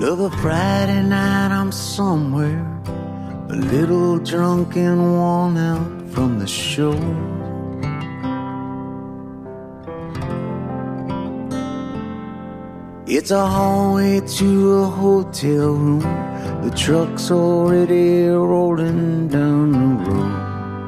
Of a Friday night I'm somewhere, a little drunk and worn out from the show. It's a hallway to a hotel room, the truck's already rolling down the road.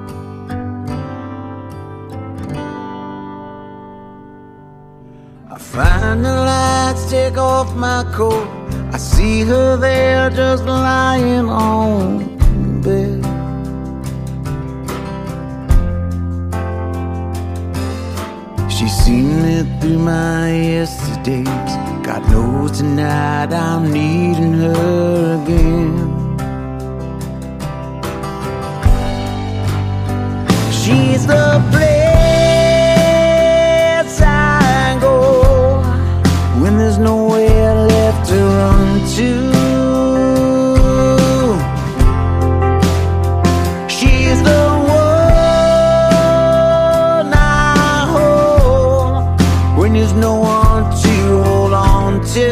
I find the lights, take off my coat, I see her there just lying on the bed. She's seen it through my yesterdays, God knows tonight I'm needing her again. She's the place I go when there's nowhere left to run to. She's the one I hold when there's no one to hold on to.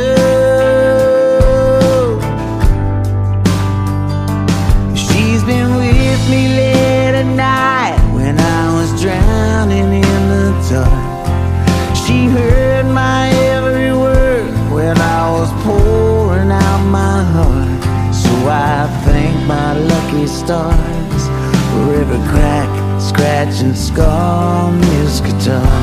She's been with me late at night when I was drowning in the dark. She heard my every word when I was pouring out my heart. So I thank my lucky stars for every crack, scratch and scar on this guitar.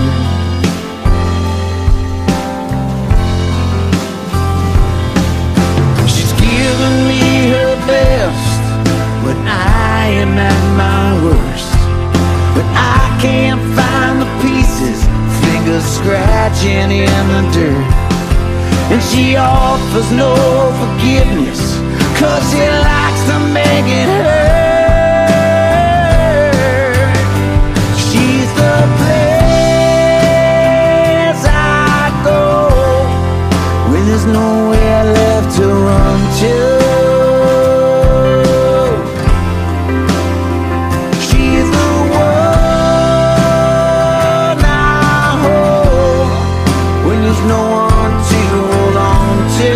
She's given me her best when I am at my worst, but I can't find the pieces, fingers scratching in the dirt. And she offers no forgiveness, 'cause she likes to make it hurt. She's the place I go when there's nowhere left to run to. She's the one I hold when there's no one to hold on to.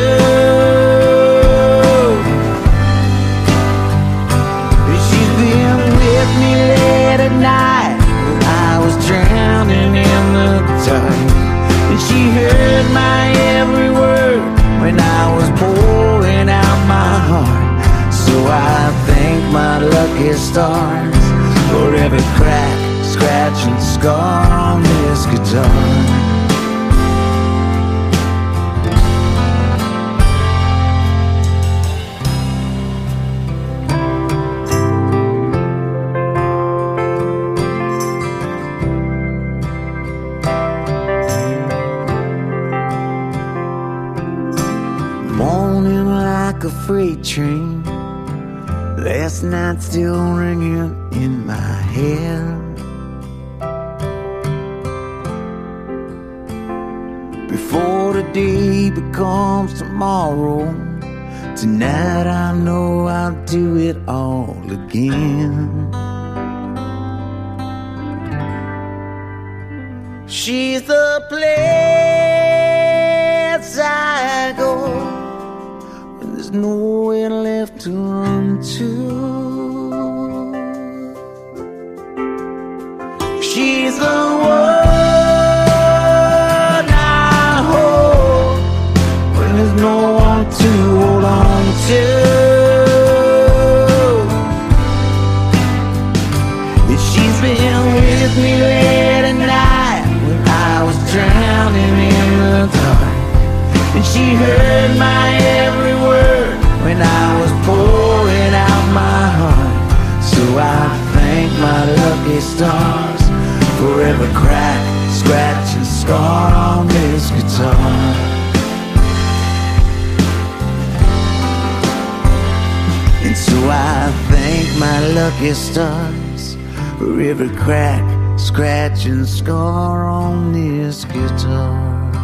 She's been with me late at night when I was drowning in the dark. And she heard my every word when I was pouring out my heart. So I thank my lucky stars for every crack, scratch and scar on this guitar. Morning like a freight train, last night still ringing in my head. Before the day becomes tomorrow, tonight I know I'll do it all again. She's the place I go when there's nowhere left to run to. She's the one I hold when there's no one to hold on to. And she's been with me late at night when I was drowning in the dark. And she heard my every word when I was pouring out my heart. So I thank my lucky stars for every crack, scratch and scar on this guitar. And so I thank my lucky stars for every crack, scratch and scar on this guitar.